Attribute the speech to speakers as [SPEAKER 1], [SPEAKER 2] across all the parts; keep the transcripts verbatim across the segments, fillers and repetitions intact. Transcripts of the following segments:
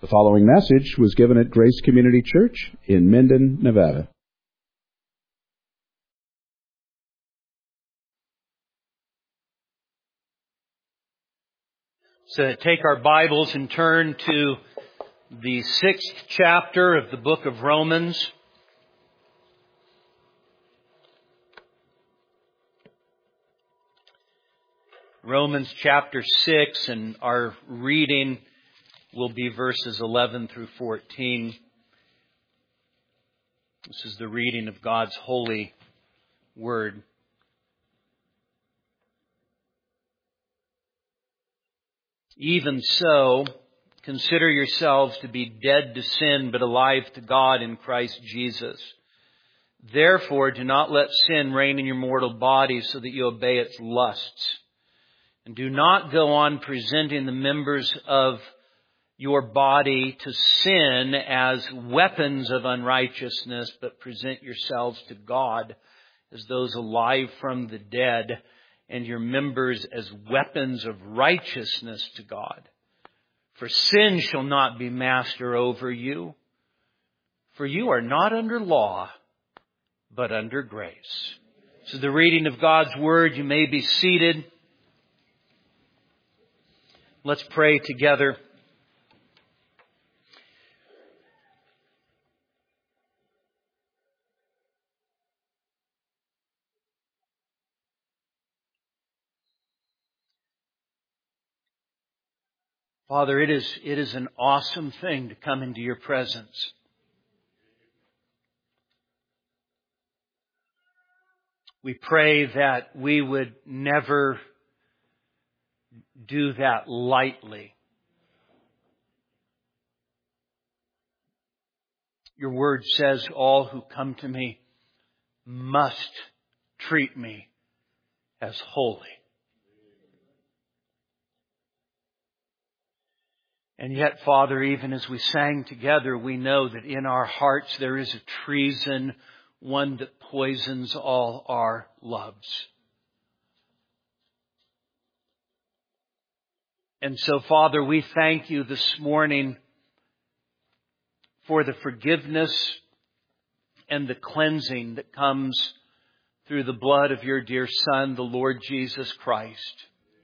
[SPEAKER 1] The following message was given at Grace Community Church in Minden, Nevada.
[SPEAKER 2] So take our Bibles and turn to the sixth chapter of the book of Romans. Romans chapter six, and our reading will be verses eleven through fourteen. This is the reading of God's holy word. Even so, consider yourselves to be dead to sin, but alive to God in Christ Jesus. Therefore, do not let sin reign in your mortal body so that you obey its lusts. And do not go on presenting the members of your body to sin as weapons of unrighteousness, but present yourselves to God as those alive from the dead, and your members as weapons of righteousness to God. For sin shall not be master over you, for you are not under law, but under grace. This is the reading of God's Word. You may be seated. Let's pray together. Father, it is, it is an awesome thing to come into your presence. We pray that we would never do that lightly. Your word says, all who come to me must treat me as holy. And yet, Father, even as we sang together, we know that in our hearts there is a treason, one that poisons all our loves. And so, Father, we thank you this morning for the forgiveness and the cleansing that comes through the blood of your dear Son, the Lord Jesus Christ.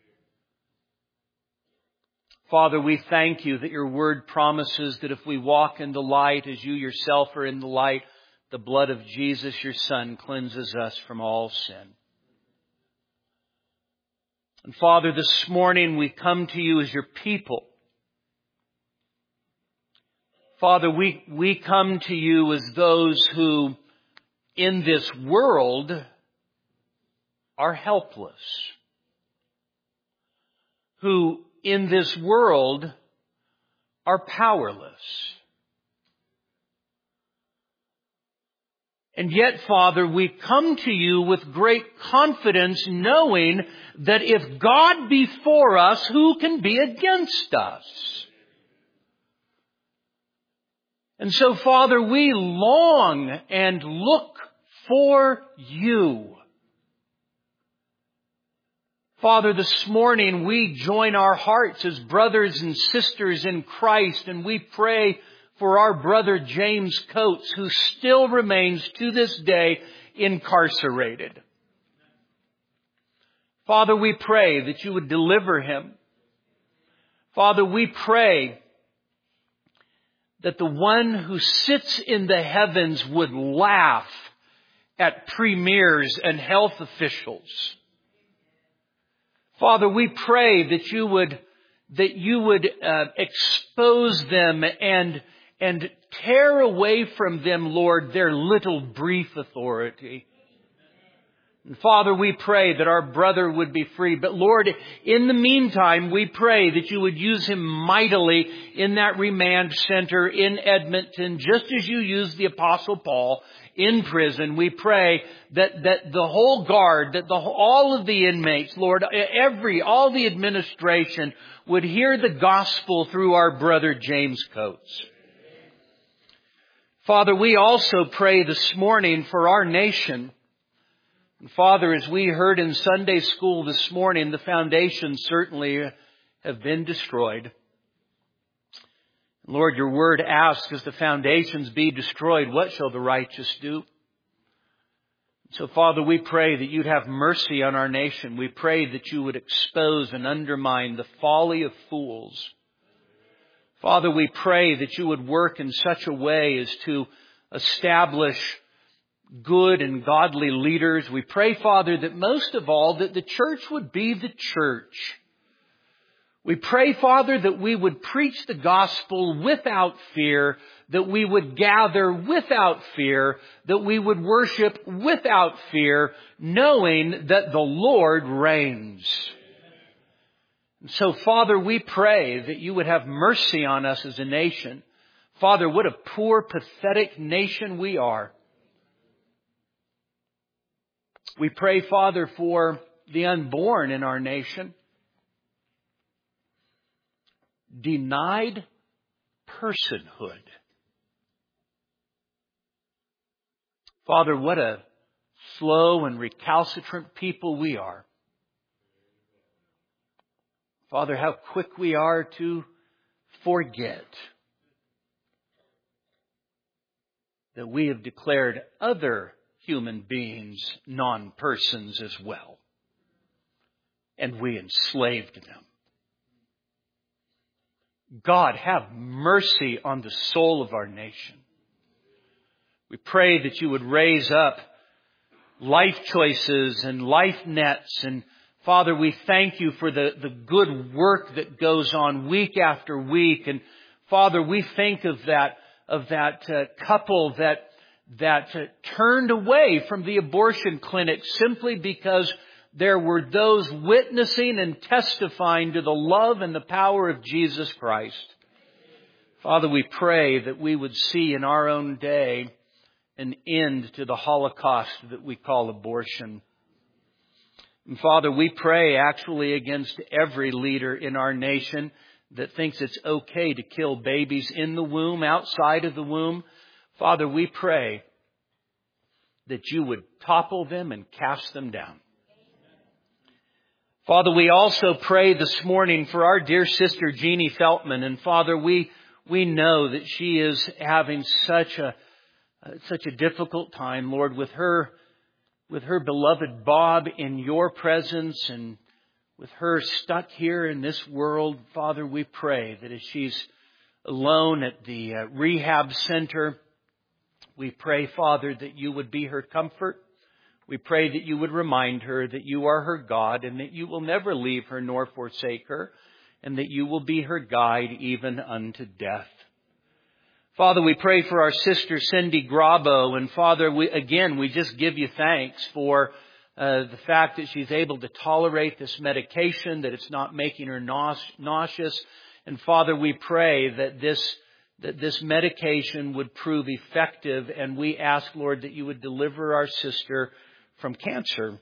[SPEAKER 2] Father, we thank you that your word promises that if we walk in the light as you yourself are in the light, the blood of Jesus, your Son, cleanses us from all sin. And Father, this morning we come to you as your people. Father, we, we come to you as those who in this world are helpless, who in this world are powerless. And yet, Father, we come to you with great confidence, knowing that if God be for us, who can be against us? And so, Father, we long and look for you. Father, this morning we join our hearts as brothers and sisters in Christ, and we pray for our brother James Coates, who still remains to this day incarcerated. Father, we pray that you would deliver him. Father, we pray that the one who sits in the heavens would laugh at premiers and health officials. Father, we pray that you would, that you would uh, expose them and, and tear away from them, Lord, their little brief authority. And Father, we pray that our brother would be free. But Lord, in the meantime, we pray that you would use him mightily in that remand center in Edmonton, just as you used the Apostle Paul in prison. We pray that, that the whole guard, that the, all of the inmates, Lord, every, all the administration would hear the gospel through our brother James Coates. Father, we also pray this morning for our nation. And Father, as we heard in Sunday school this morning, the foundations certainly have been destroyed. Lord, your word asks, as the foundations be destroyed, what shall the righteous do? So, Father, we pray that you'd have mercy on our nation. We pray that you would expose and undermine the folly of fools. Father, we pray that you would work in such a way as to establish good and godly leaders. We pray, Father, that most of all, that the church would be the church. We pray, Father, that we would preach the gospel without fear, that we would gather without fear, that we would worship without fear, knowing that the Lord reigns. And so, Father, we pray that you would have mercy on us as a nation. Father, what a poor, pathetic nation we are. We pray, Father, for the unborn in our nation. Denied personhood. Father, what a slow and recalcitrant people we are. Father, how quick we are to forget that we have declared other human beings non-persons as well. And we enslaved them. God, have mercy on the soul of our nation. We pray that you would raise up Life Choices and Life Nets. And Father, we thank you for the, the good work that goes on week after week. And Father, we think of that, of that uh, couple that, that uh, turned away from the abortion clinic simply because there were those witnessing and testifying to the love and the power of Jesus Christ. Father, we pray that we would see in our own day an end to the Holocaust that we call abortion. And Father, we pray actually against every leader in our nation that thinks it's okay to kill babies in the womb, outside of the womb. Father, we pray that you would topple them and cast them down. Father, we also pray this morning for our dear sister Jeannie Feltman. And Father, we we know that she is having such a uh, such a difficult time, Lord, with her with her beloved Bob in your presence and with her stuck here in this world. Father, we pray that as she's alone at the uh, rehab center, we pray, Father, that you would be her comfort. We pray that you would remind her that you are her God and that you will never leave her nor forsake her, and that you will be her guide even unto death. Father, we pray for our sister Cindy Grabo. And Father, we, again, we just give you thanks for uh, the fact that she's able to tolerate this medication, that it's not making her nauseous. And Father, we pray that this that this medication would prove effective. And we ask, Lord, that you would deliver our sister from cancer.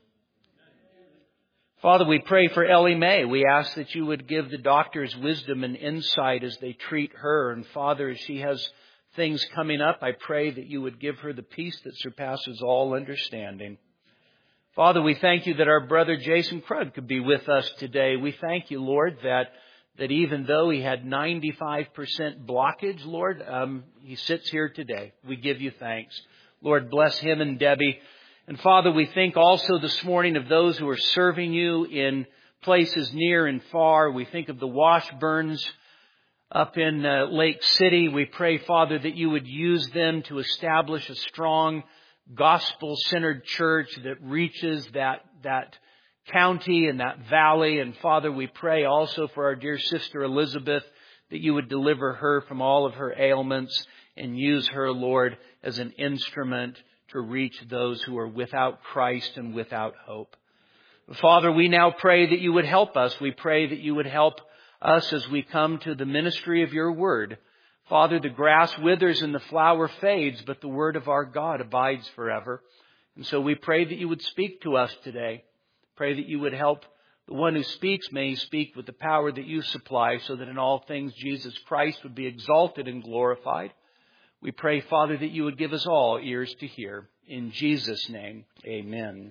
[SPEAKER 2] Father, we pray for Ellie Mae. We ask that you would give the doctors wisdom and insight as they treat her. And Father, as she has things coming up, I pray that you would give her the peace that surpasses all understanding. Father, we thank you that our brother Jason Krug could be with us today. We thank you, Lord, that that even though he had ninety-five percent blockage, Lord, um, he sits here today. We give you thanks. Lord, bless him and Debbie. And Father, we think also this morning of those who are serving you in places near and far. We think of the Washburns up in uh, Lake City. We pray, Father, that you would use them to establish a strong gospel-centered church that reaches that, that county and that valley. And Father, we pray also for our dear sister Elizabeth, that you would deliver her from all of her ailments and use her, Lord, as an instrument to reach those who are without Christ and without hope. Father, we now pray that you would help us. We pray that you would help us as we come to the ministry of your word. Father, the grass withers and the flower fades, but the word of our God abides forever. And so we pray that you would speak to us today. Pray that you would help the one who speaks. May he speak with the power that you supply, so that in all things Jesus Christ would be exalted and glorified. We pray, Father, that you would give us all ears to hear. In Jesus' name, amen.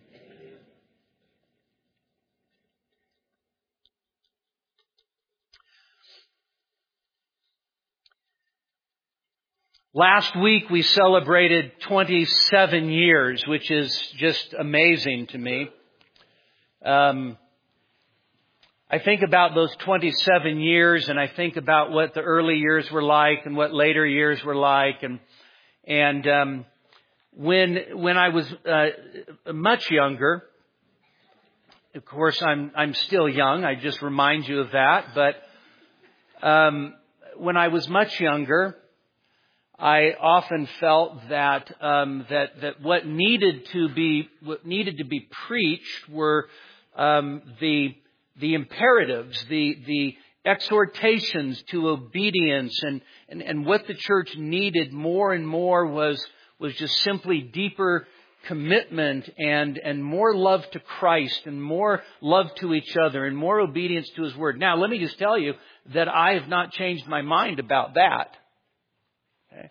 [SPEAKER 2] Last week we celebrated twenty-seven years, which is just amazing to me. Um, I think about those twenty-seven years, and I think about what the early years were like and what later years were like, and and um, when when I was uh, much younger. Of course, I'm I'm still young. I just remind you of that. But um, when I was much younger, I often felt that um, that that what needed to be what needed to be preached were um, the the imperatives, the the exhortations to obedience, and, and and what the church needed more and more was was just simply deeper commitment and and more love to Christ and more love to each other and more obedience to His Word. Now, let me just tell you that I have not changed my mind about that. Okay.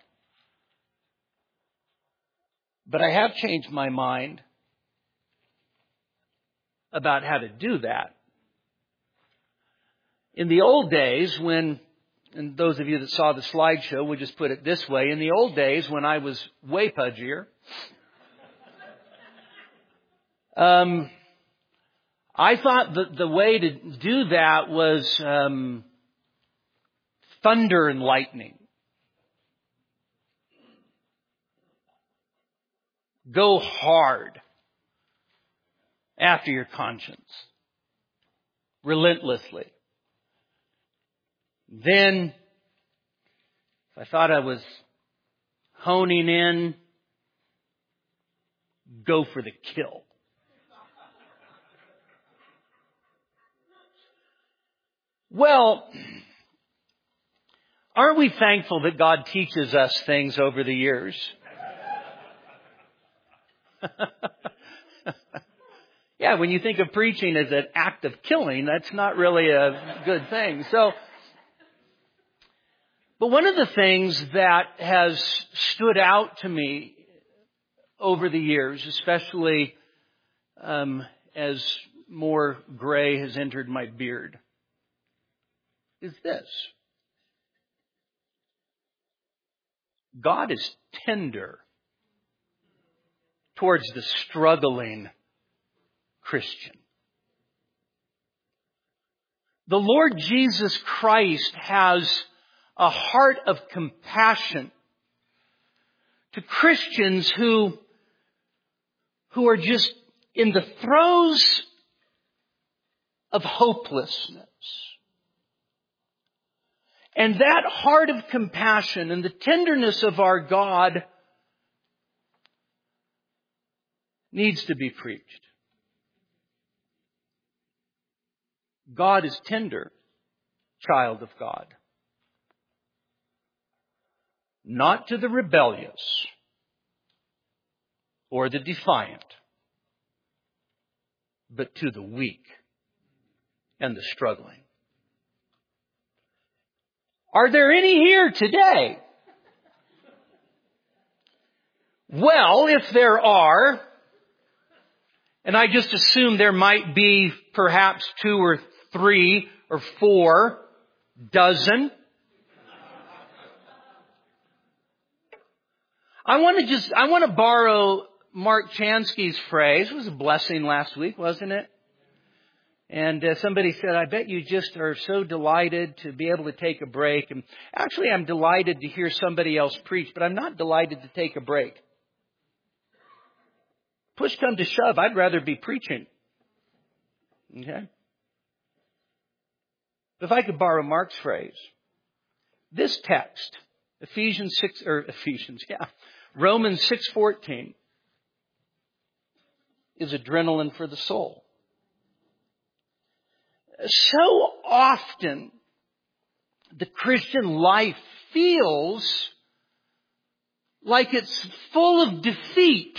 [SPEAKER 2] But I have changed my mind about how to do that. In the old days when, and those of you that saw the slideshow would just put it this way, in the old days when I was way pudgier, um, I thought that the way to do that was um, thunder and lightning. Go hard after your conscience, relentlessly. Then, if I thought I was honing in, go for the kill. Well, aren't we thankful that God teaches us things over the years? Yeah, when you think of preaching as an act of killing, that's not really a good thing. So, but one of the things that has stood out to me over the years, especially um, as more gray has entered my beard, is this. God is tender towards the struggling Christian. The Lord Jesus Christ has a heart of compassion to Christians who, who are just in the throes of hopelessness. And that heart of compassion and the tenderness of our God needs to be preached. God is tender, child of God. Not to the rebellious or the defiant, but to the weak and the struggling. Are there any here today? Well, if there are, and I just assume there might be perhaps two or three or four dozen. I want to just, I want to borrow Mark Chansky's phrase. It was a blessing last week, wasn't it? And uh, somebody said, I bet you just are so delighted to be able to take a break. And actually, I'm delighted to hear somebody else preach, but I'm not delighted to take a break. Push come to shove, I'd rather be preaching. Okay? But if I could borrow Mark's phrase, this text, Ephesians six, or Ephesians, yeah, Romans six fourteen, is adrenaline for the soul. So often, the Christian life feels like it's full of defeat.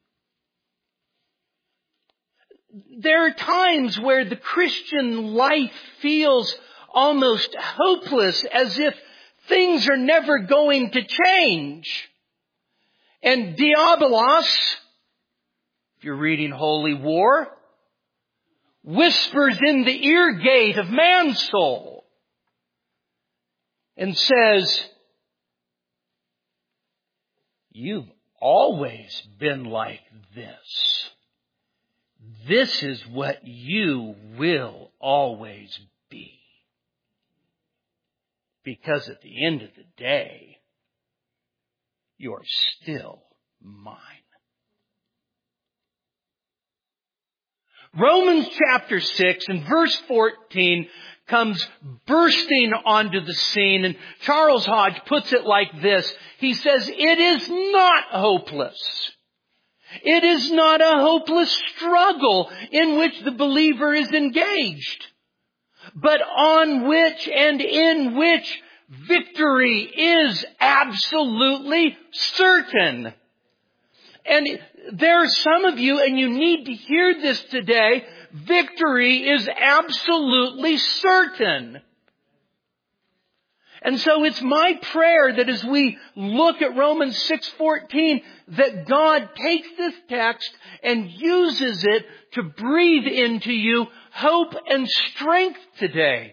[SPEAKER 2] There are times where the Christian life feels almost hopeless, as if things are never going to change. And diabolos, if you're reading Holy War, whispers in the ear gate of man's soul and says, you've always been like this. This is what you will always be. Because at the end of the day, you're still mine. Romans chapter six and verse fourteen comes bursting onto the scene, and Charles Hodge puts it like this. He says, it is not hopeless. It is not a hopeless struggle in which the believer is engaged, but on which and in which victory is absolutely certain. And there are some of you, and you need to hear this today, victory is absolutely certain. And so it's my prayer that as we look at Romans six fourteen, that God takes this text and uses it to breathe into you hope and strength today.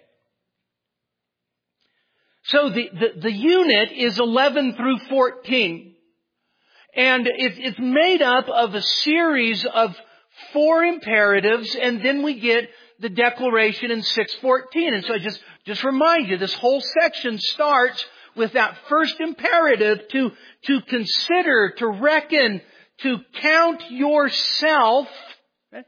[SPEAKER 2] So the, the, the unit is eleven through fourteen. And it, it's made up of a series of four imperatives, and then we get the declaration in six fourteen. And so I just, just remind you, this whole section starts with that first imperative to, to consider, to reckon, to count yourself. Okay?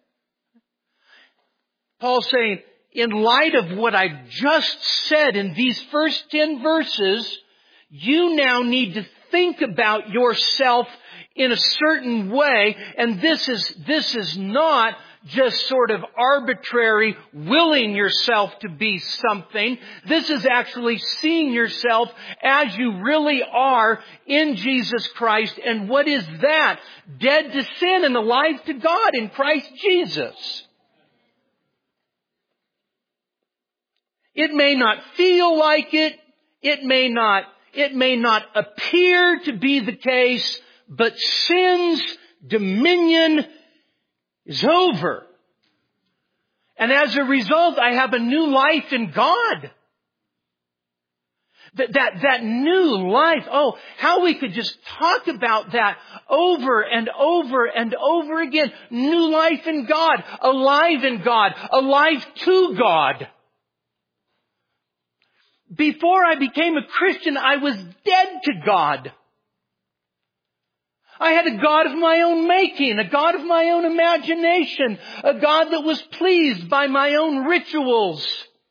[SPEAKER 2] Paul's saying, in light of what I've just said in these first ten verses, you now need to think about yourself in a certain way, and this is, this is not just sort of arbitrary willing yourself to be something. This is actually seeing yourself as you really are in Jesus Christ. And what is that? Dead to sin and alive to God in Christ Jesus. It may not feel like it. It may not, it may not appear to be the case, but sin's dominion is over. And as a result, I have a new life in God. That, that, that new life, oh, how we could just talk about that over and over and over again. New life in God, alive in God, alive to God. Before I became a Christian, I was dead to God. I had a God of my own making, a God of my own imagination, a God that was pleased by my own rituals.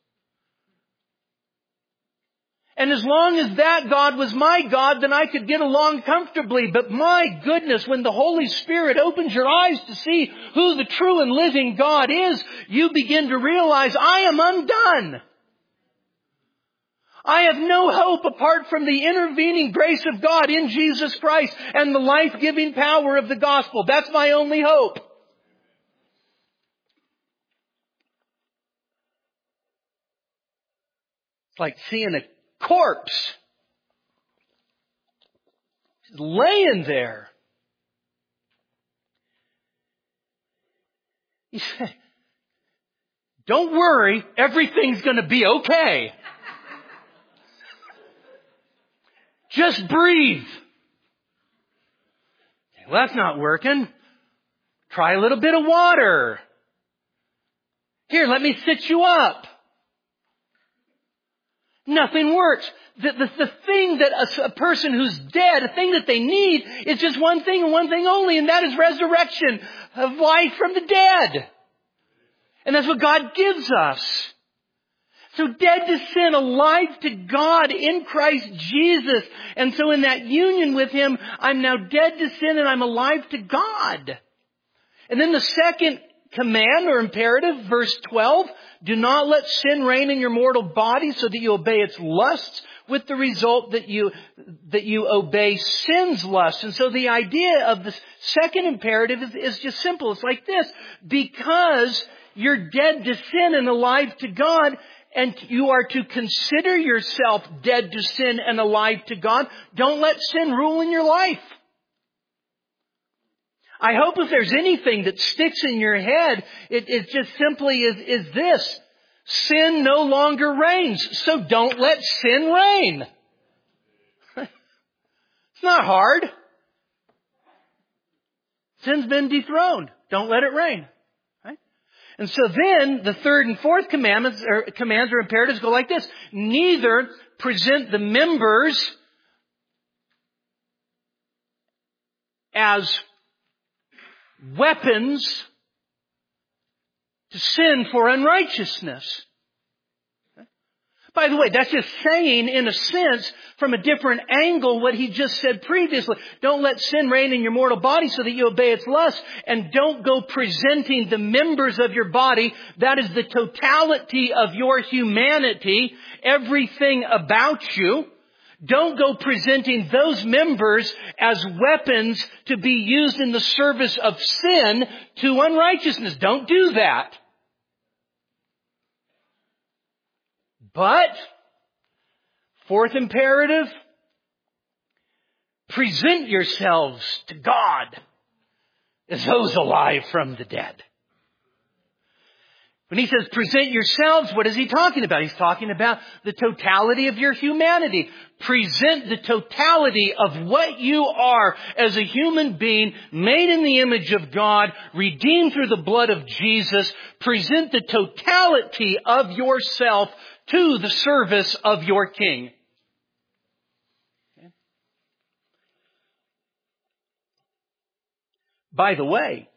[SPEAKER 2] And as long as that God was my God, then I could get along comfortably. But my goodness, when the Holy Spirit opens your eyes to see who the true and living God is, you begin to realize, I am undone. I have no hope apart from the intervening grace of God in Jesus Christ and the life-giving power of the gospel. That's my only hope. It's like seeing a corpse just laying there. You say, don't worry, everything's going to be okay. Just breathe. Well, that's not working. Try a little bit of water. Here, let me sit you up. Nothing works. The, the, the thing that a, a person who's dead, a thing that they need, is just one thing and one thing only, and that is resurrection of life from the dead. And that's what God gives us. So dead to sin, alive to God in Christ Jesus. And so in that union with Him, I'm now dead to sin and I'm alive to God. And then the second command or imperative, verse twelve, do not let sin reign in your mortal body so that you obey its lusts, with the result that you, that you obey sin's lust. And so the idea of the second imperative is, is just simple. It's like this. Because you're dead to sin and alive to God, and you are to consider yourself dead to sin and alive to God, don't let sin rule in your life. I hope if there's anything that sticks in your head, it, it just simply is, is this. Sin no longer reigns, so don't let sin reign. It's not hard. Sin's been dethroned. Don't let it rain. Right? And so then the third and fourth commandments or commands or imperatives go like this. Neither present the members as weapons to sin for unrighteousness. By the way, that's just saying, in a sense, from a different angle, what he just said previously. Don't let sin reign in your mortal body so that you obey its lust. And don't go presenting the members of your body. That is the totality of your humanity. Everything about you. Don't go presenting those members as weapons to be used in the service of sin to unrighteousness. Don't do that. But, fourth imperative, present yourselves to God as those alive from the dead. When he says present yourselves, what is he talking about? He's talking about the totality of your humanity. Present the totality of what you are as a human being, made in the image of God, redeemed through the blood of Jesus. Present the totality of yourself to the service of your King. Okay. By the way,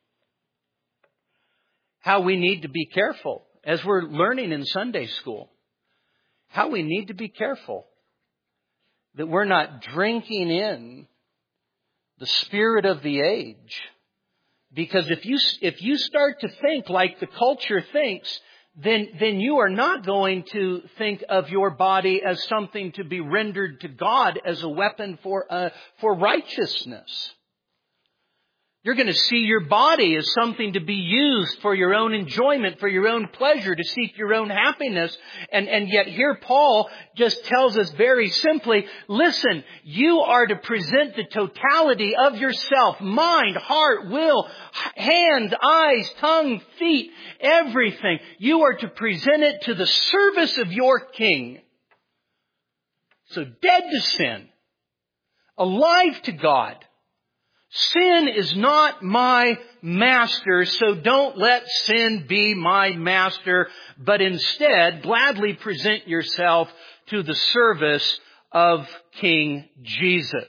[SPEAKER 2] how we need to be careful, as we're learning in Sunday school, how we need to be careful that we're not drinking in the spirit of the age. Because if you, if you start to think like the culture thinks, then, then you are not going to think of your body as something to be rendered to God as a weapon for, uh, for righteousness. You're going to see your body as something to be used for your own enjoyment, for your own pleasure, to seek your own happiness. And, and yet here Paul just tells us very simply, listen, you are to present the totality of yourself, mind, heart, will, hands, eyes, tongue, feet, everything. You are to present it to the service of your King. So dead to sin, alive to God. Sin is not my master, so don't let sin be my master, but instead gladly present yourself to the service of King Jesus.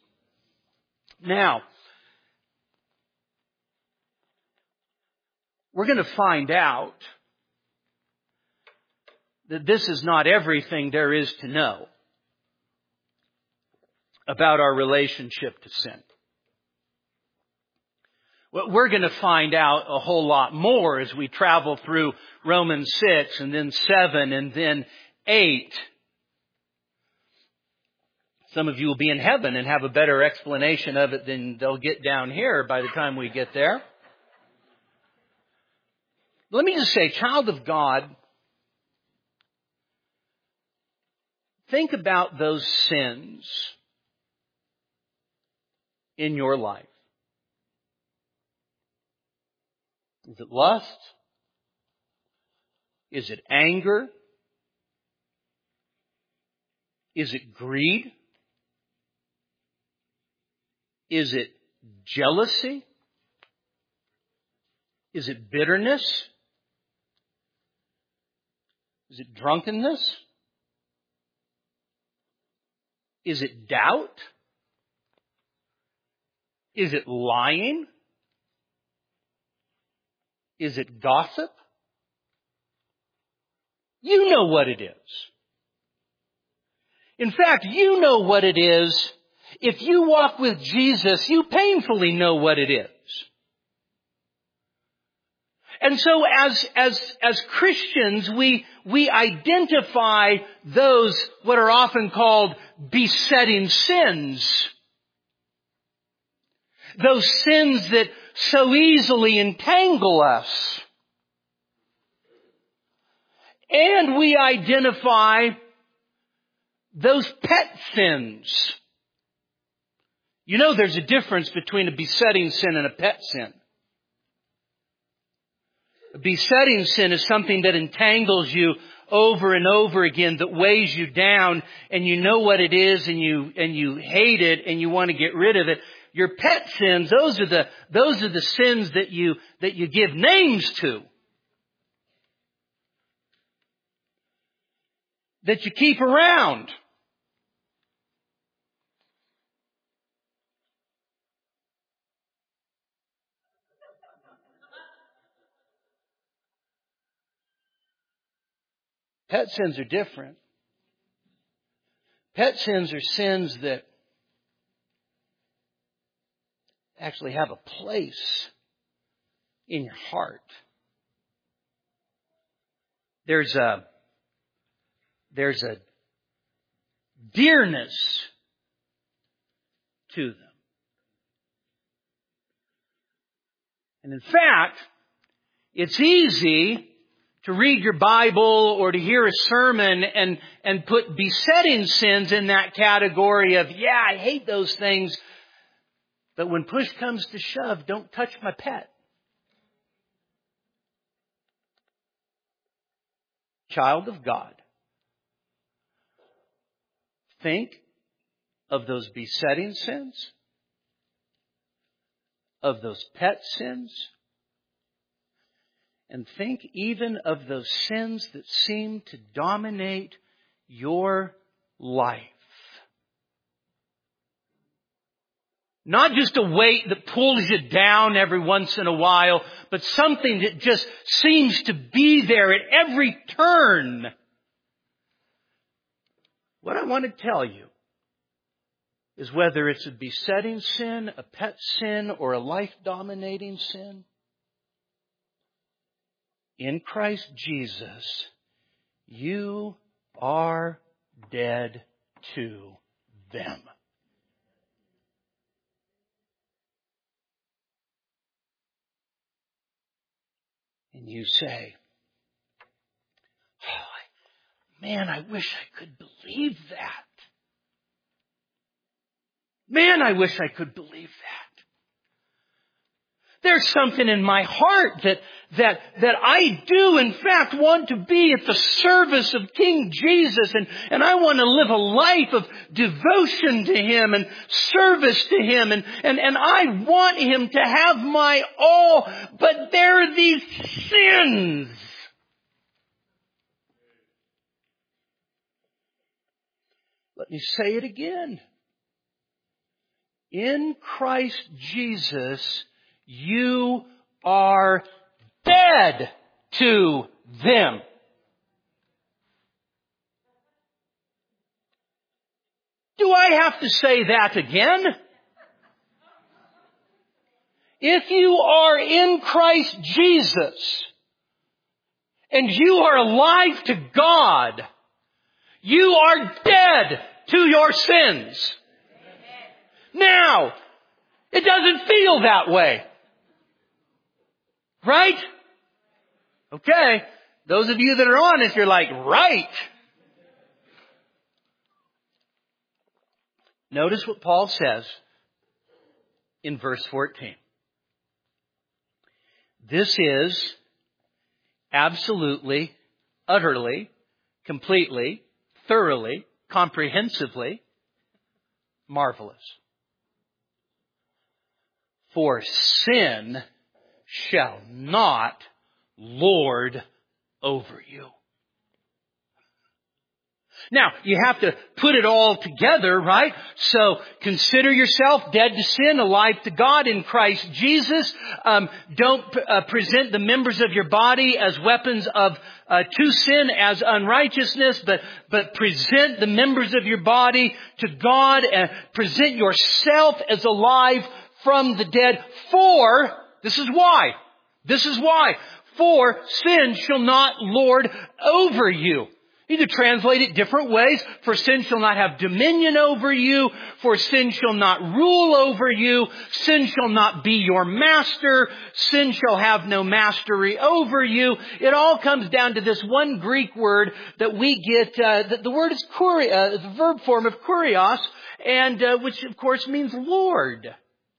[SPEAKER 2] Now, we're going to find out that this is not everything there is to know about our relationship to sin. Well, we're going to find out a whole lot more as we travel through Romans six and then seven and then eight. Some of you will be in heaven and have a better explanation of it than they'll get down here by the time we get there. Let me just say, child of God, think about those sins in your life. Is it lust? Is it anger? Is it greed? Is it jealousy? Is it bitterness? Is it drunkenness? Is it doubt? Is it lying? Is it gossip? You know what it is. In fact, you know what it is. If you walk with Jesus, you painfully know what it is. And so as, as, as Christians, we, we identify those what are often called besetting sins. Those sins that so easily entangle us. And we identify those pet sins. You know there's a difference between a besetting sin and a pet sin. A besetting sin is something that entangles you over and over again that weighs you down, and you know what it is, and you and you hate it, and you want to get rid of it. Your pet sins, those are the those are the sins that you that you give names to, that you keep around. Pet sins are different. Pet sins are sins that actually have a place in your heart. There's a, there's a dearness to them. And in fact, it's easy to read your Bible or to hear a sermon and, and put besetting sins in that category of, yeah, I hate those things. But when push comes to shove, don't touch my pet. Child of God, think of those besetting sins, of those pet sins, and think even of those sins that seem to dominate your life. Not just a weight that pulls you down every once in a while, but something that just seems to be there at every turn. What I want to tell you is whether it's a besetting sin, a pet sin, or a life-dominating sin, in Christ Jesus, you are dead to them. And you say, oh, man, I wish I could believe that. Man, I wish I could believe that. There's something in my heart that, that, that I do, in fact, want to be at the service of King Jesus, and, and I want to live a life of devotion to Him and service to Him, and, and, and I want Him to have my all, but there are these sins. Let me say it again. In Christ Jesus, you are dead to them. Do I have to say that again? If you are in Christ Jesus and you are alive to God, you are dead to your sins. Now, it doesn't feel that way. Right? Okay. Those of you that are honest, you're like, right. Notice what Paul says in verse fourteen. This is absolutely, utterly, completely, thoroughly, comprehensively marvelous. For sin shall not lord over you. Now, you have to put it all together, right? So, consider yourself dead to sin, alive to God in Christ Jesus. Um, don't uh, present the members of your body as weapons of uh, to sin, as unrighteousness, but but present the members of your body to God, and present yourself as alive from the dead. For, this is why, this is why, for sin shall not lord over you. You could translate it different ways. For sin shall not have dominion over you. For sin shall not rule over you. Sin shall not be your master. Sin shall have no mastery over you. It all comes down to this one Greek word that we get. Uh, the, the word is kuri, uh, the verb form of kurios, and uh, which of course means Lord.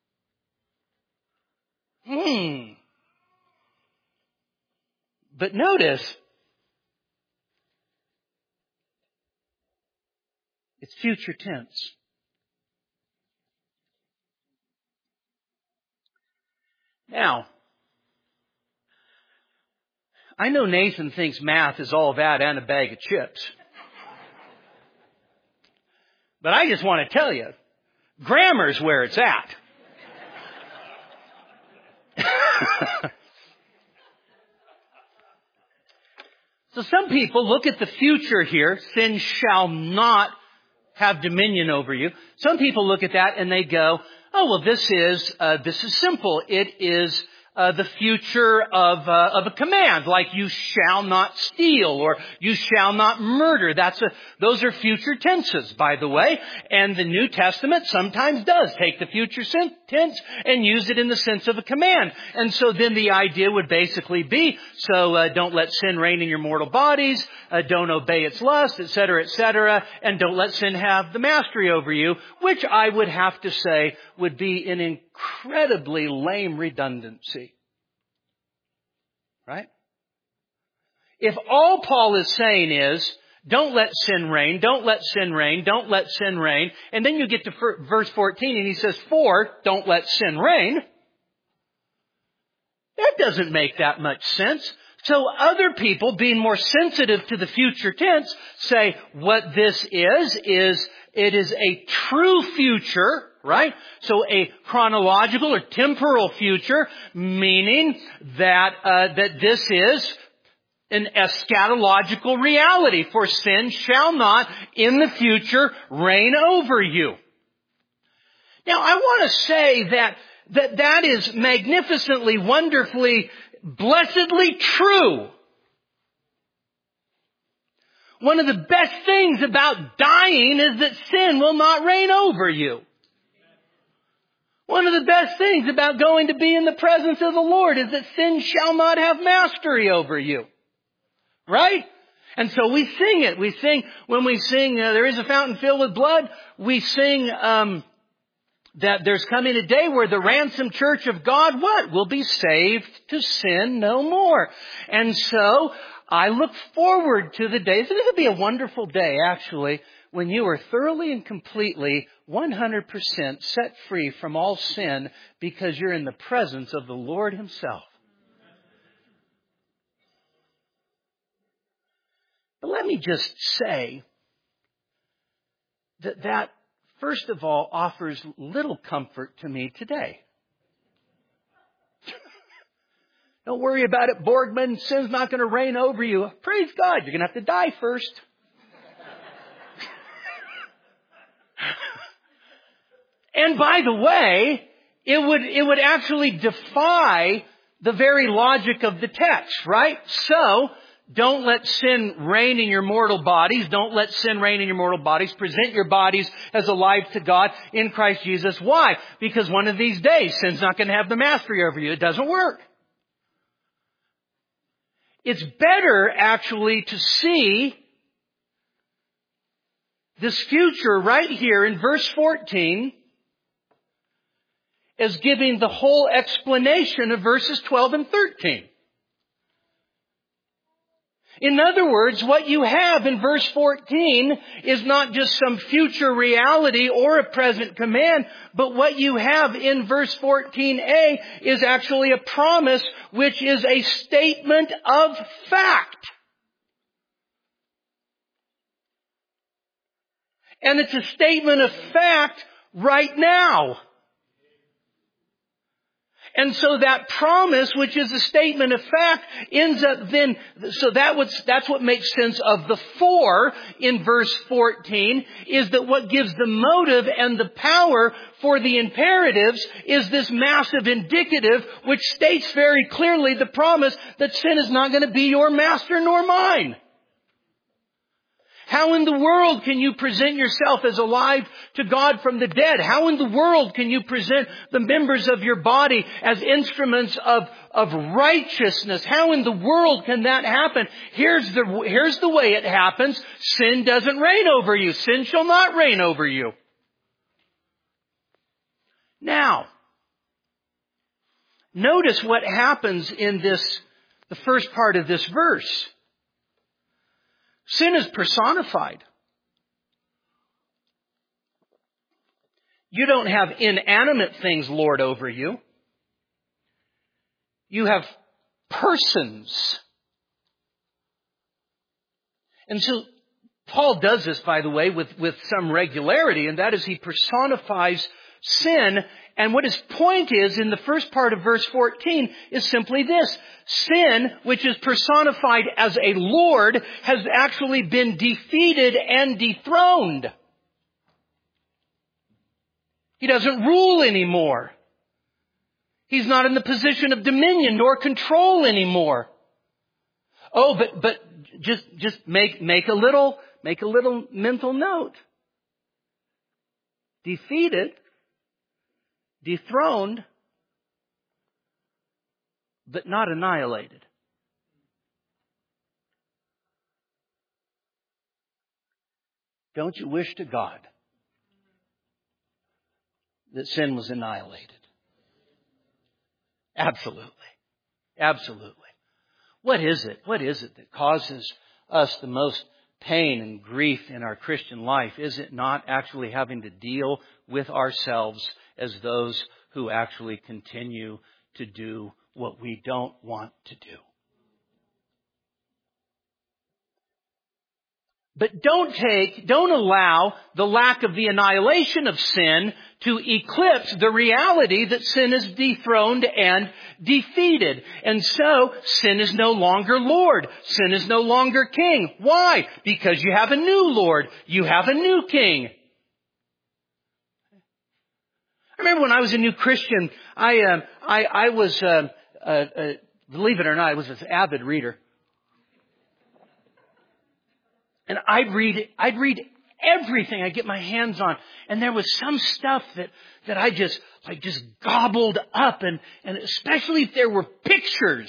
[SPEAKER 2] Hmm. But notice, It's future tense. Now, I know Nathan thinks math is all that and a bag of chips. But I just want to tell you, grammar's where it's at. So some people look at the future here, sin shall not have dominion over you. Some people look at that and they go, oh, well, this is, uh, this is simple. It is Uh, the future of uh, of a command, like you shall not steal or you shall not murder. That's a those are future tenses, by the way. And the New Testament sometimes does take the future tense and use it in the sense of a command. And so then the idea would basically be: so uh, don't let sin reign in your mortal bodies, uh, don't obey its lust, et cetera, et cetera, and don't let sin have the mastery over you. Which I would have to say would be an incredibly lame redundancy. Right? If all Paul is saying is, don't let sin reign, don't let sin reign, don't let sin reign, and then you get to verse fourteen and he says, for, don't let sin reign, that doesn't make that much sense. So other people, being more sensitive to the future tense, say what this is, is it is a true future, right? So a chronological or temporal future, meaning that uh, that this is an eschatological reality. For sin shall not in the future reign over you. Now I want to say that that that is magnificently, wonderfully, blessedly true. One of the best things about dying is that sin will not reign over you. One of the best things about going to be in the presence of the Lord is that sin shall not have mastery over you. Right? And so we sing it. We sing, when we sing, uh, there is a fountain filled with blood, we sing um, that there's coming a day where the ransomed church of God, what? Will be saved to sin no more. And so I look forward to the day. Isn't it going to be a wonderful day, actually, when you are thoroughly and completely one hundred percent set free from all sin because you're in the presence of the Lord Himself. But let me just say that that, first of all, offers little comfort to me today. Don't worry about it, Borgman. Sin's not going to reign over you. Praise God, you're going to have to die first. And by the way, it would, it would actually defy the very logic of the text, right? So, don't let sin reign in your mortal bodies. Don't let sin reign in your mortal bodies. Present your bodies as alive to God in Christ Jesus. Why? Because one of these days, sin's not going to have the mastery over you. It doesn't work. It's better, actually, to see this future right here in verse fourteen as giving the whole explanation of verses twelve and thirteen. In other words, what you have in verse fourteen is not just some future reality or a present command, but what you have in verse fourteen a is actually a promise, which is a statement of fact. And it's a statement of fact right now. And so that promise, which is a statement of fact, ends up then, so that was, that's what makes sense of the for in verse fourteen, is that what gives the motive and the power for the imperatives is this massive indicative, which states very clearly the promise that sin is not going to be your master nor mine. How in the world can you present yourself as alive to God from the dead? How in the world can you present the members of your body as instruments of, of righteousness? How in the world can that happen? Here's the, here's the way it happens. Sin doesn't reign over you. Sin shall not reign over you. Now, notice what happens in this, the first part of this verse. Sin is personified. You don't have inanimate things lord over you. You have persons. And so Paul does this, by the way, with, with some regularity, and that is he personifies sin. And what his point is in the first part of verse fourteen is simply this. Sin, which is personified as a lord, has actually been defeated and dethroned. He doesn't rule anymore. He's not in the position of dominion nor control anymore. Oh, but, but just, just make, make a little, make a little mental note. Defeated, dethroned, but not annihilated. Don't you wish to God that sin was annihilated? Absolutely. Absolutely. What is it? What is it that causes us the most pain and grief in our Christian life? Is it not actually having to deal with ourselves as those who actually continue to do what we don't want to do? But don't take, don't allow the lack of the annihilation of sin to eclipse the reality that sin is dethroned and defeated. And so, sin is no longer Lord. Sin is no longer King. Why? Because you have a new Lord. You have a new King. I remember when I was a new Christian, I, uh, I, I was, uh, uh, uh, believe it or not, I was an avid reader. And I'd read, I'd read everything I get my hands on. And there was some stuff that, that I just, like just gobbled up. And, and especially if there were pictures.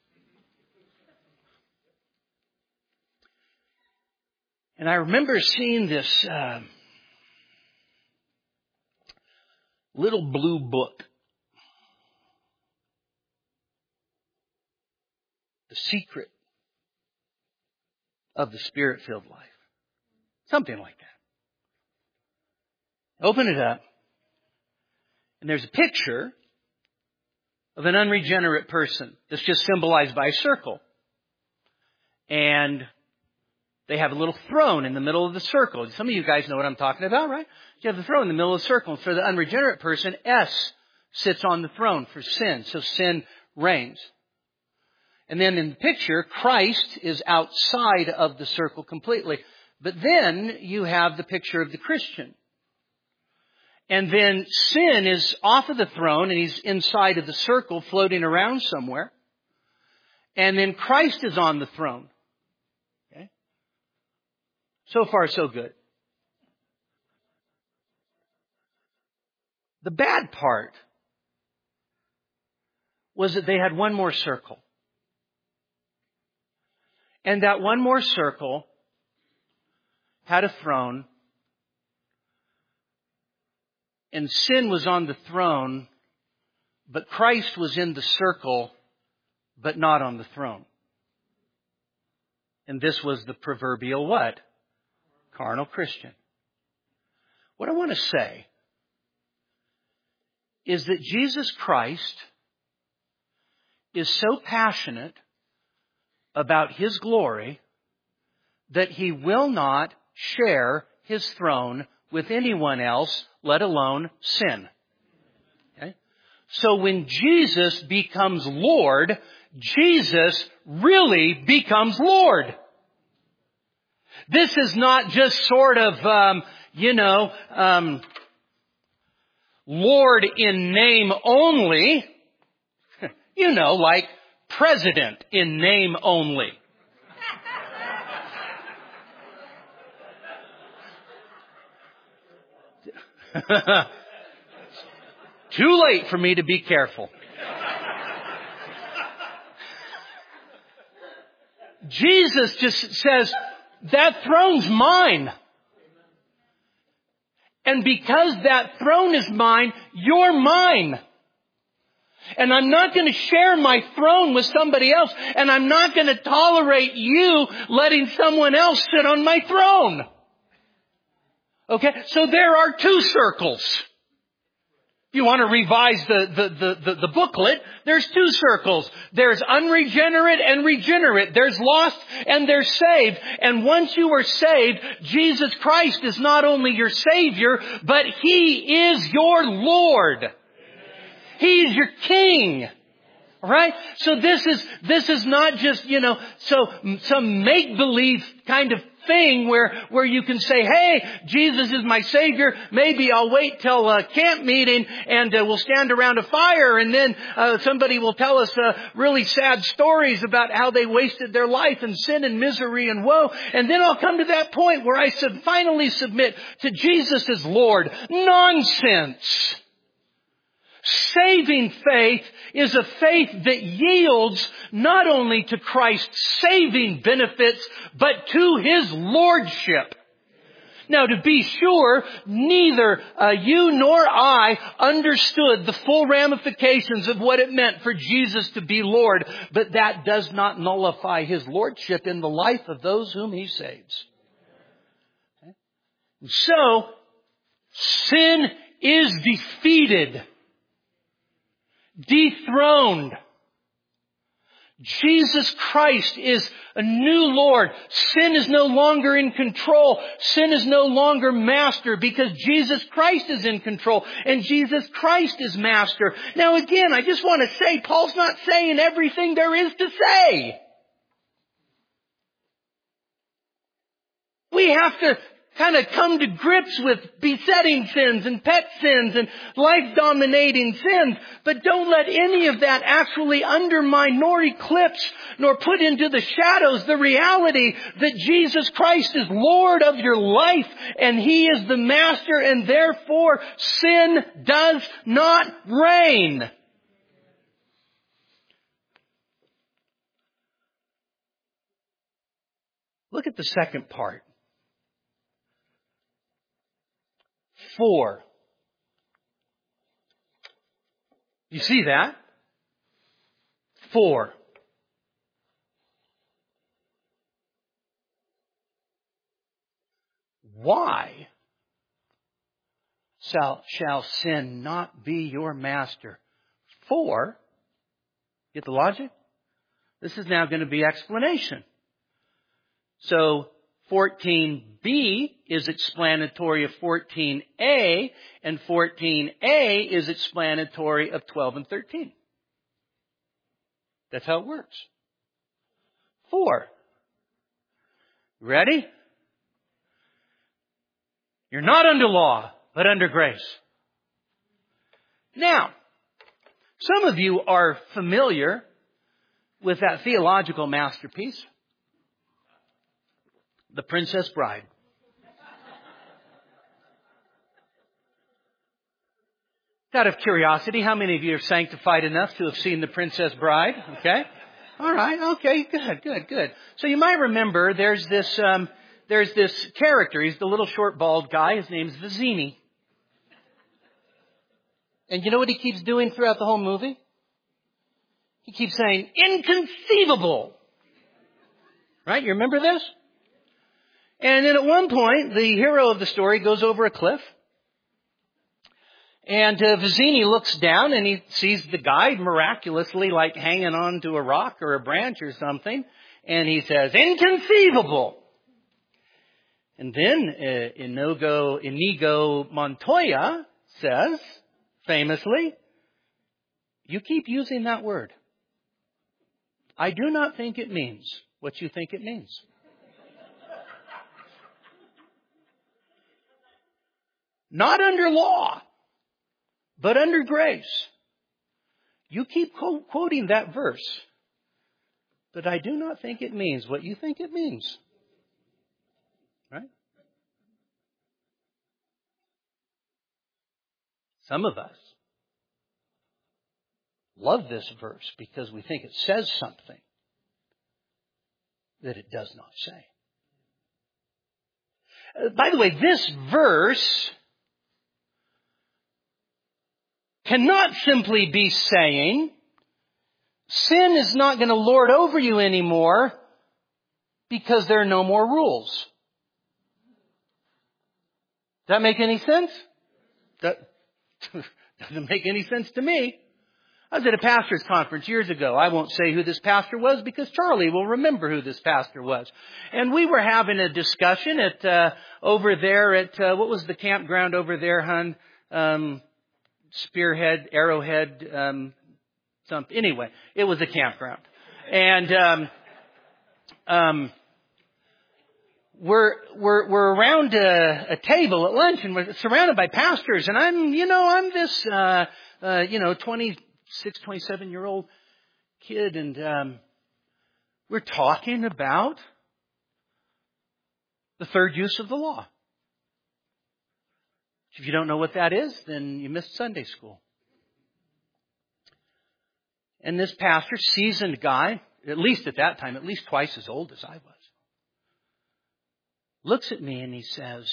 [SPEAKER 2] And I remember seeing this, uh, little blue book. The Secret of the Spirit-Filled Life. Something like that. Open it up. And there's a picture of an unregenerate person that's just symbolized by a circle. And they have a little throne in the middle of the circle. Some of you guys know what I'm talking about, right? You have the throne in the middle of the circle. And for the unregenerate person, S sits on the throne for sin. So sin reigns. And then in the picture, Christ is outside of the circle completely. But then you have the picture of the Christian. And then sin is off of the throne and he's inside of the circle floating around somewhere. And then Christ is on the throne. Okay? So far, so good. The bad part was that they had one more circle. And that one more circle had a throne. And sin was on the throne. But Christ was in the circle, but not on the throne. And this was the proverbial what? Carnal Christian. What I want to say is that Jesus Christ is so passionate about His glory that He will not share His throne with anyone else, let alone sin. Okay? So when Jesus becomes Lord, Jesus really becomes Lord. This is not just sort of, um, you know, um, Lord in name only. You know, like President in name only. Too late for me to be careful. Jesus just says, that throne's mine. And because that throne is mine, you're mine. And I'm not going to share my throne with somebody else. And I'm not going to tolerate you letting someone else sit on my throne. Okay? So there are two circles. If you want to revise the, the, the, the, the booklet, there's two circles. There's unregenerate and regenerate. There's lost and there's saved. And once you are saved, Jesus Christ is not only your Savior, but He is your Lord. He's your King. Right? So this is, this is not just, you know, so, some make-believe kind of thing where, where you can say, hey, Jesus is my Savior. Maybe I'll wait till a camp meeting and uh, we'll stand around a fire and then uh, somebody will tell us uh, really sad stories about how they wasted their life in sin and misery and woe. And then I'll come to that point where I sub- finally submit to Jesus as Lord. Nonsense! Saving faith is a faith that yields not only to Christ's saving benefits, but to His lordship. Now, to be sure, neither uh, you nor I understood the full ramifications of what it meant for Jesus to be Lord, but that does not nullify His lordship in the life of those whom He saves. Okay? So, sin is defeated. Dethroned. Jesus Christ is a new Lord. Sin is no longer in control. Sin is no longer master because Jesus Christ is in control and Jesus Christ is master. Now again, I just want to say, Paul's not saying everything there is to say. We have to kind of come to grips with besetting sins and pet sins and life-dominating sins. But don't let any of that actually undermine nor eclipse nor put into the shadows the reality that Jesus Christ is Lord of your life and He is the master and therefore sin does not reign. Look at the second part. For. You see that? For. Why shall, shall sin not be your master? For. Get the logic? This is now going to be explanation. So, fourteen b is explanatory of fourteen a, and fourteen a is explanatory of twelve and thirteen. That's how it works. For. Ready? You're not under law, but under grace. Now, some of you are familiar with that theological masterpiece, The Princess Bride. Out of curiosity, how many of you are sanctified enough to have seen The Princess Bride? Okay. All right. Okay. Good, good, good. So you might remember there's this, um, there's this character. He's the little short bald guy. His name's Vizzini. And you know what he keeps doing throughout the whole movie? He keeps saying, inconceivable. Right? You remember this? And then at one point, the hero of the story goes over a cliff. And uh, Vizzini looks down and he sees the guide miraculously like hanging on to a rock or a branch or something. And he says, inconceivable. And then uh, Inigo, Inigo Montoya says, famously, you keep using that word. I do not think it means what you think it means. Not under law, but under grace. You keep quote, quoting that verse, but I do not think it means what you think it means. Right? Some of us love this verse because we think it says something that it does not say. Uh, by the way, this verse cannot simply be saying sin is not going to lord over you anymore because there are no more rules. Does that make any sense? That,
[SPEAKER 3] Doesn't make any sense to me. I was at a pastor's conference years ago. I won't say who this pastor was because Charlie will remember who this pastor was. And we were having a discussion at uh, over there at, uh, what was the campground over there, hon? Um, Spearhead, Arrowhead, um, something. Anyway, it was a campground. And um, um, we're, we're, we're around a, a table at lunch and we're surrounded by pastors. And I'm, you know, I'm this, uh, uh, you know, twenty-six, twenty-seven year old kid. And um, we're talking about the third use of the law. If you don't know what that is, then you missed Sunday school. And this pastor, seasoned guy, at least at that time, at least twice as old as I was, looks at me and he says,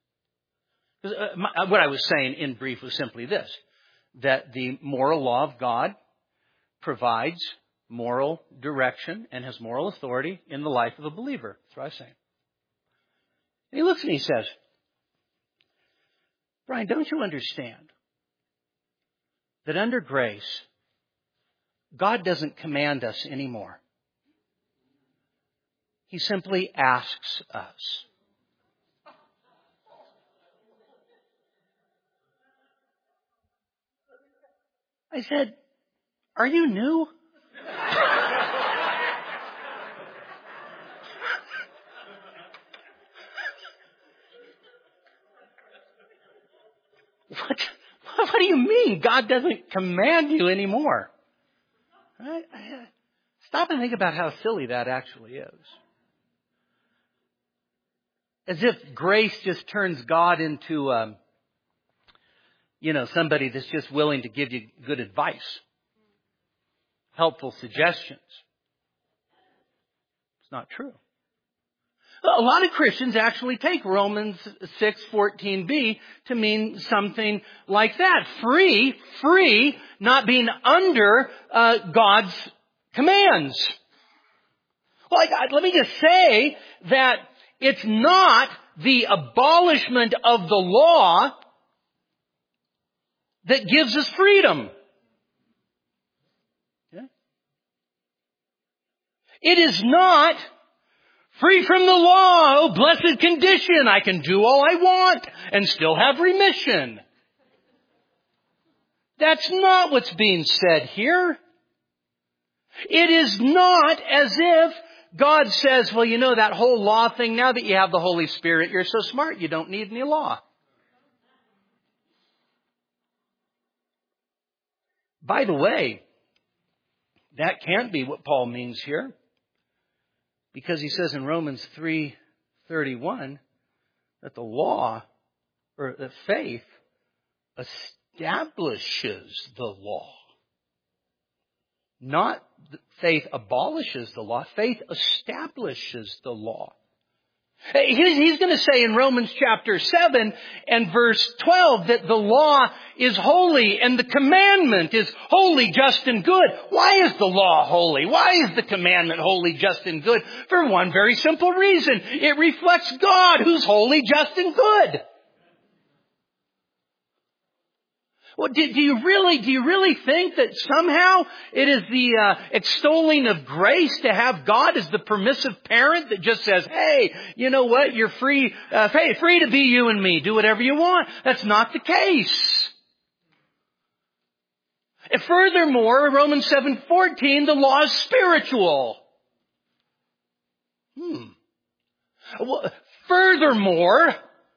[SPEAKER 3] what I was saying in brief was simply this, that the moral law of God provides moral direction and has moral authority in the life of a believer. That's what I was saying. And he looks at me and he says, Brian, don't you understand that under grace, God doesn't command us anymore. He simply asks us. I said, are you new? What, what do you mean God doesn't command you anymore? Right? Stop and think about how silly that actually is. As if grace just turns God into, um, you know, somebody that's just willing to give you good advice, helpful suggestions. It's not true. A lot of Christians actually take Romans six fourteen b to mean something like that. Free, free, not being under uh, God's commands. Well, I, let me just say that it's not the abolishment of the law that gives us freedom. Yeah? It is not free from the law, oh blessed condition, I can do all I want and still have remission. That's not what's being said here. It is not as if God says, well, you know that whole law thing, now that you have the Holy Spirit, you're so smart, you don't need any law. By the way, that can't be what Paul means here. Because he says in Romans three thirty-one that the law, or that faith, establishes the law. Not that faith abolishes the law. Faith establishes the law. He's going to say in Romans chapter seven and verse twelve that the law is holy and the commandment is holy, just, and good. Why is the law holy? Why is the commandment holy, just, and good? For one very simple reason. It reflects God who's holy, just, and good. Well, do, do you really, do you really think that somehow it is the uh, extolling of grace to have God as the permissive parent that just says, hey, you know what, you're free, uh, free, free to be you and me, do whatever you want? That's not the case. And furthermore, Romans seven fourteen, the law is spiritual. Hmm. Well, furthermore,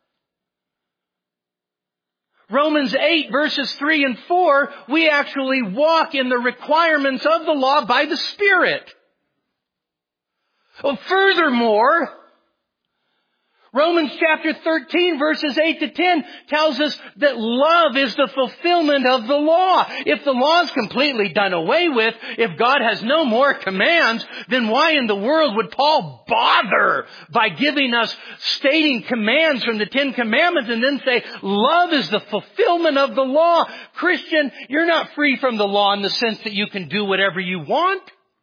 [SPEAKER 3] Romans eight verses three and four, we actually walk in the requirements of the law by the Spirit. Well, furthermore, Romans chapter thirteen verses eight to ten tells us that love is the fulfillment of the law. If the law is completely done away with, if God has no more commands, then why in the world would Paul bother by giving us stating commands from the Ten Commandments and then say, love is the fulfillment of the law? Christian, you're not free from the law in the sense that you can do whatever you want.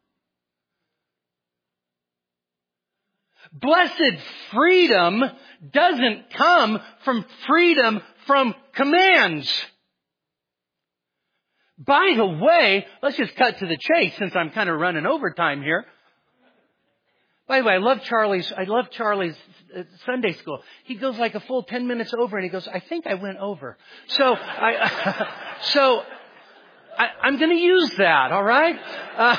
[SPEAKER 3] Blessed freedom doesn't come from freedom from commands. By the way, let's just cut to the chase since I'm kind of running overtime here. By the way, I love Charlie's, I love Charlie's uh, Sunday school. He goes like a full ten minutes over and he goes, I think I went over. So I, so I, I'm going to use that, all right? Uh,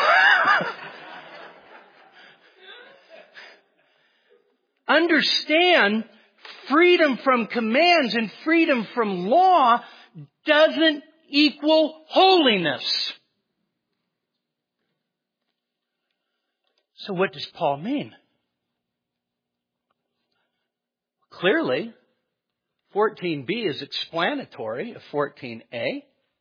[SPEAKER 3] understand freedom from commands and freedom from law doesn't equal holiness. So what does Paul mean? Clearly, fourteen b is explanatory of fourteen a.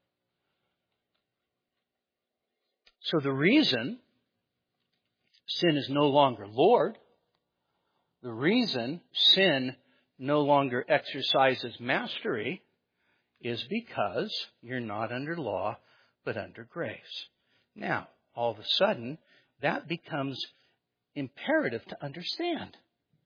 [SPEAKER 3] So the reason sin is no longer Lord, the reason sin no longer exercises mastery is because you're not under law, but under grace. Now, all of a sudden, that becomes imperative to understand.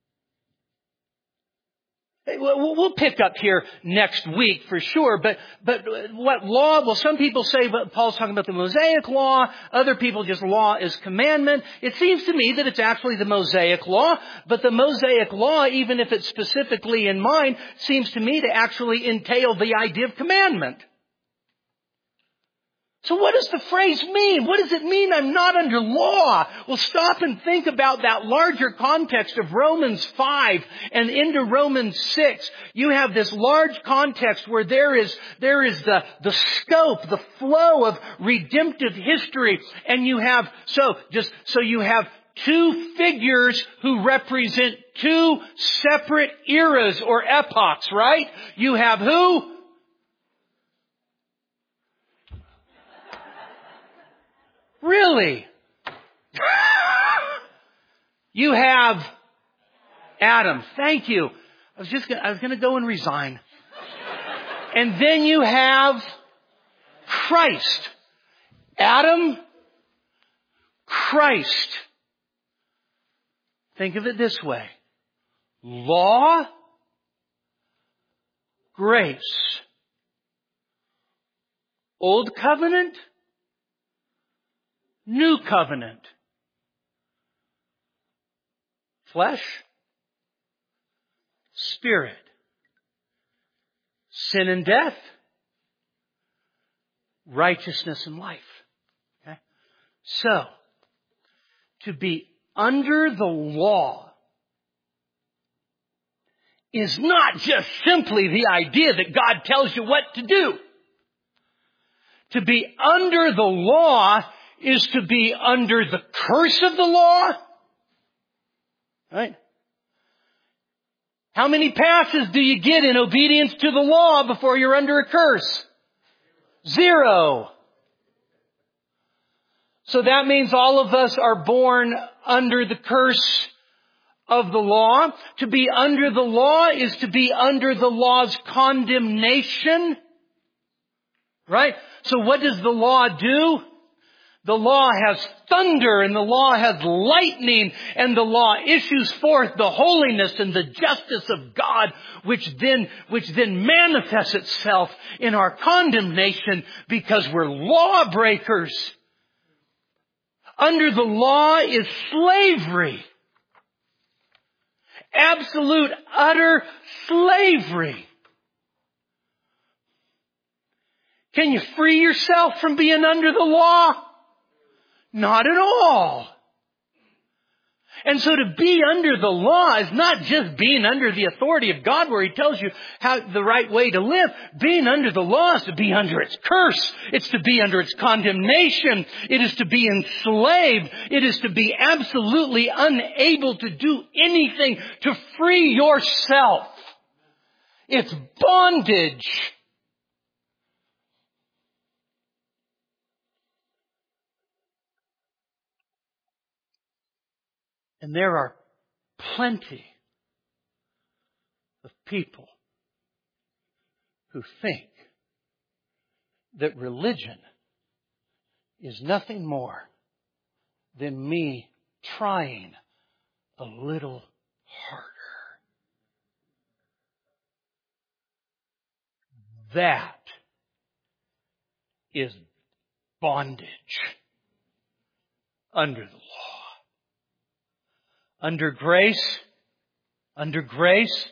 [SPEAKER 3] We'll pick up here next week for sure, but but what law? Well, some people say but Paul's talking about the Mosaic law. Other people just law is commandment. It seems to me that it's actually the Mosaic law, but the Mosaic law, even if it's specifically in mind, seems to me to actually entail the idea of commandment. So what does the phrase mean? What does it mean I'm not under law? Well, stop and think about that larger context of Romans five and into Romans six. You have this large context where there is, there is the, the scope, the flow of redemptive history. And you have, so just, so you have two figures who represent two separate eras or epochs, right? You have who? Really? You have Adam. Thank you. I was just gonna, I was going to go and resign. And then you have Christ. Adam, Christ. Think of it this way. Law, grace. Old covenant, new covenant. Flesh, spirit. Sin and death, righteousness and life. Okay? So, to be under the law is not just simply the idea that God tells you what to do. To be under the law is to be under the curse of the law. Right? How many passes do you get in obedience to the law before you're under a curse? Zero. So that means all of us are born under the curse of the law. To be under the law is to be under the law's condemnation. Right? So what does the law do? The law has thunder and the law has lightning and the law issues forth the holiness and the justice of God, which then, which then manifests itself in our condemnation because we're lawbreakers. Under the law is slavery. Absolute, utter slavery. Can you free yourself from being under the law? Not at all. And so to be under the law is not just being under the authority of God where He tells you how the right way to live. Being under the law is to be under its curse. It's to be under its condemnation. It is to be enslaved. It is to be absolutely unable to do anything to free yourself. It's bondage. And there are plenty of people who think that religion is nothing more than me trying a little harder. That is bondage under the law. Under grace, under grace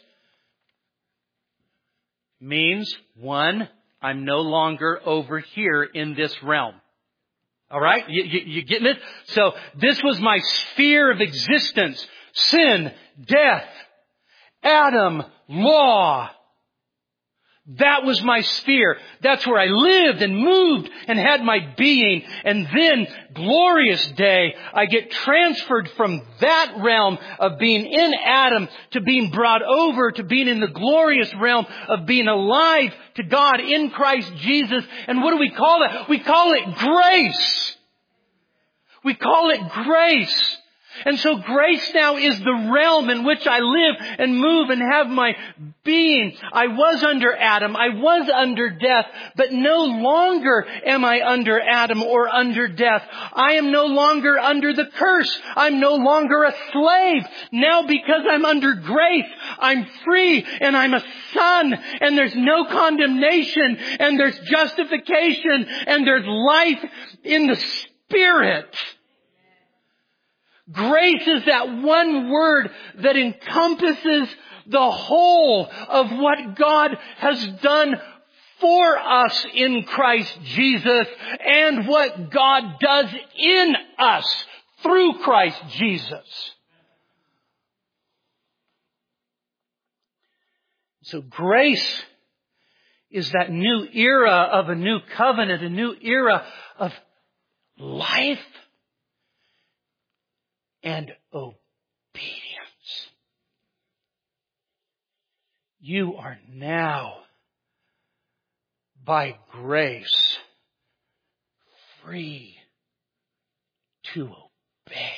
[SPEAKER 3] means, one, I'm no longer over here in this realm. All right? You, you, you getting it? So this was my sphere of existence. Sin, death, Adam, law. That was my sphere. That's where I lived and moved and had my being. And then, glorious day, I get transferred from that realm of being in Adam to being brought over to being in the glorious realm of being alive to God in Christ Jesus. And what do we call it? We call it grace. We call it grace. And so grace now is the realm in which I live and move and have my being. I was under Adam. I was under death. But no longer am I under Adam or under death. I am no longer under the curse. I'm no longer a slave. Now because I'm under grace, I'm free and I'm a son. And there's no condemnation. And there's justification. And there's life in the Spirit. Grace is that one word that encompasses the whole of what God has done for us in Christ Jesus and what God does in us through Christ Jesus. So grace is that new era of a new covenant, a new era of life and obedience. You are now, by grace, free to obey.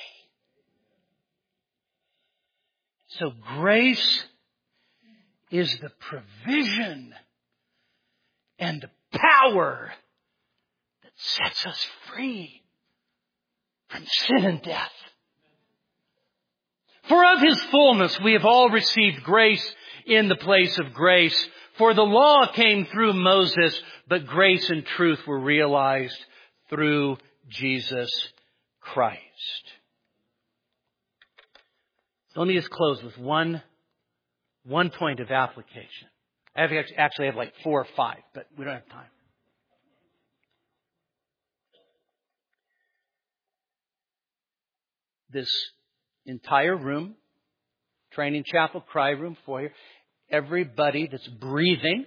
[SPEAKER 3] So grace is the provision and the power that sets us free from sin and death. For of His fullness we have all received grace in the place of grace. For the law came through Moses, but grace and truth were realized through Jesus Christ. So let me just close with one, one point of application. I have actually have like four or five, but we don't have time. This entire room, training chapel, cry room, foyer, everybody that's breathing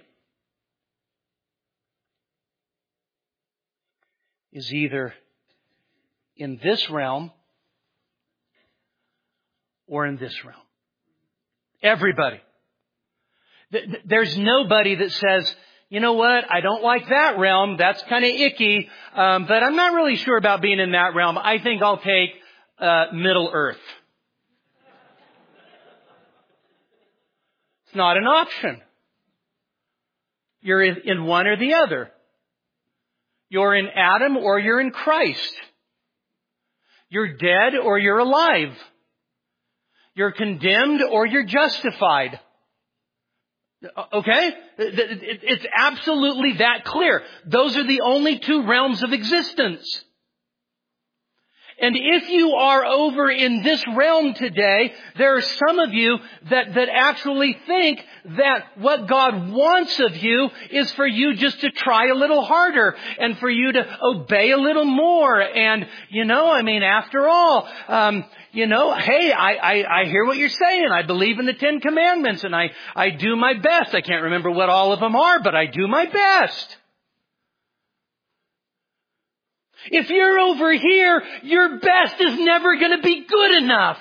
[SPEAKER 3] is either in this realm or in this realm. Everybody. There's nobody that says, you know what, I don't like that realm. That's kind of icky, um, but I'm not really sure about being in that realm. I think I'll take uh, Middle Earth. It's not an option. You're in one or the other. You're in Adam or you're in Christ. You're dead or you're alive. You're condemned or you're justified. Okay? It's absolutely that clear. Those are the only two realms of existence. And if you are over in this realm today, there are some of you that, that actually think that what God wants of you is for you just to try a little harder and for you to obey a little more. And, you know, I mean, after all, um, you know, hey, I, I, I hear what you're saying. I believe in the Ten Commandments and I, I do my best. I can't remember what all of them are, but I do my best. If you're over here, your best is never going to be good enough.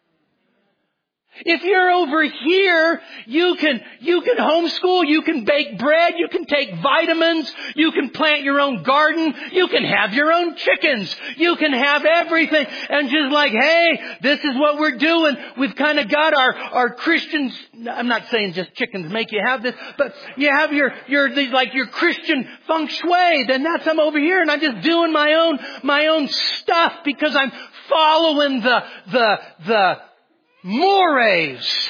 [SPEAKER 3] If you're over here, you can, you can homeschool, you can bake bread, you can take vitamins, you can plant your own garden, you can have your own chickens, you can have everything. And just like, hey, this is what we're doing. We've kind of got our, our Christians, I'm not saying just chickens make you have this, but you have your, your, these like your Christian feng shui, then that's I'm over here and I'm just doing my own, my own stuff because I'm following the, the, the, mores.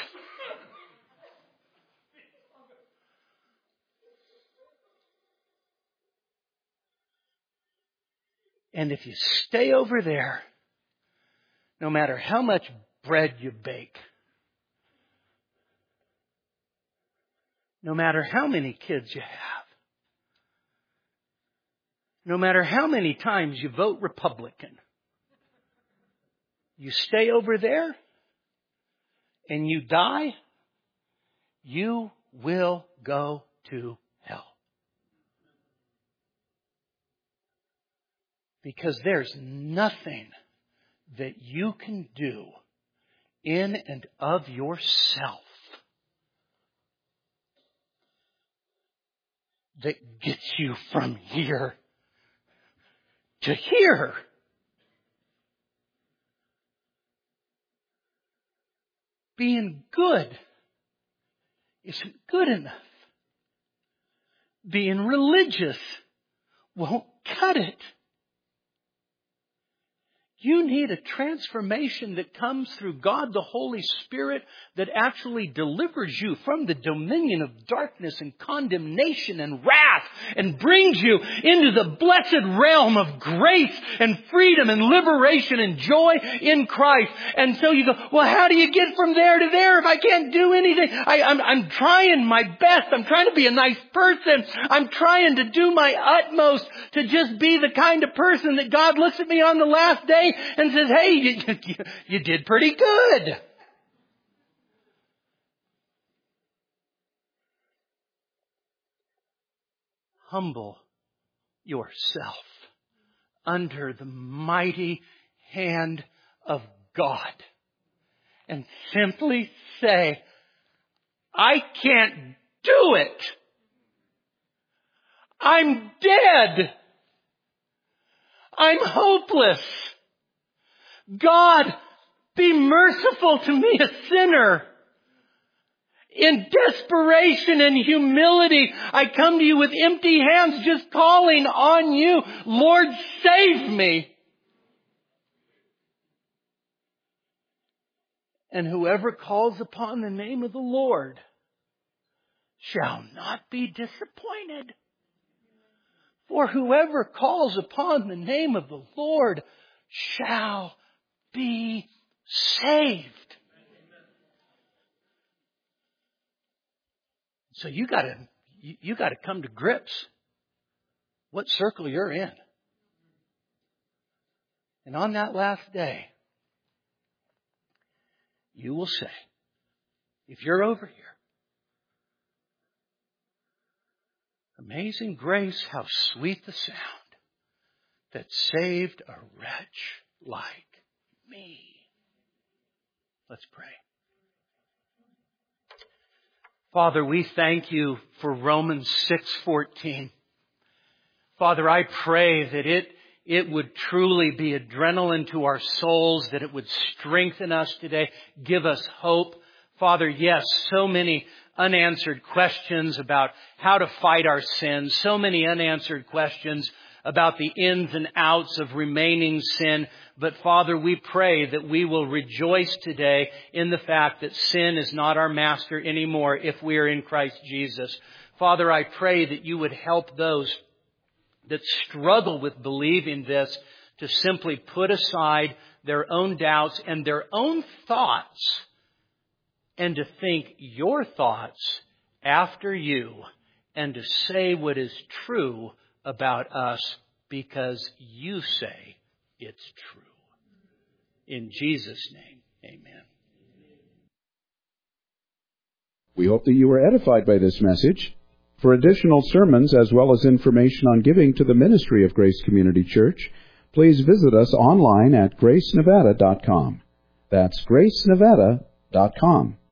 [SPEAKER 3] And if you stay over there, no matter how much bread you bake, no matter how many kids you have, no matter how many times you vote Republican, you stay over there and you die, you will go to hell. Because there's nothing that you can do in and of yourself that gets you from here to here. Being good isn't good enough. Being religious won't cut it. You need a transformation that comes through God the Holy Spirit that actually delivers you from the dominion of darkness and condemnation and wrath and brings you into the blessed realm of grace and freedom and liberation and joy in Christ. And so you go, well, how do you get from there to there if I can't do anything? I, I'm, I'm trying my best. I'm trying to be a nice person. I'm trying to do my utmost to just be the kind of person that God looks at me on the last day and says, hey, you, you, you did pretty good. Humble yourself under the mighty hand of God and simply say, I can't do it. I'm dead. I'm hopeless. God, be merciful to me, a sinner. In desperation and humility, I come to you with empty hands, just calling on you. Lord, save me. And whoever calls upon the name of the Lord shall not be disappointed. For whoever calls upon the name of the Lord shall be saved. So you gotta, you, you gotta come to grips what circle you're in. And on that last day, you will say, if you're over here, amazing grace, how sweet the sound that saved a wretch like me. Let's pray. Father, we thank you for Romans six fourteen. Father, I pray that it, it would truly be adrenaline to our souls, that it would strengthen us today, give us hope. Father, yes, so many unanswered questions about how to fight our sins, so many unanswered questions about the ins and outs of remaining sin. But Father, we pray that we will rejoice today in the fact that sin is not our master anymore if we are in Christ Jesus. Father, I pray that you would help those that struggle with believing this to simply put aside their own doubts and their own thoughts and to think your thoughts after you and to say what is true about us because you say it's true. In Jesus' name, amen.
[SPEAKER 1] We hope that you were edified by this message. For additional sermons as well as information on giving to the ministry of Grace Community Church, please visit us online at grace nevada dot com. That's grace nevada dot com.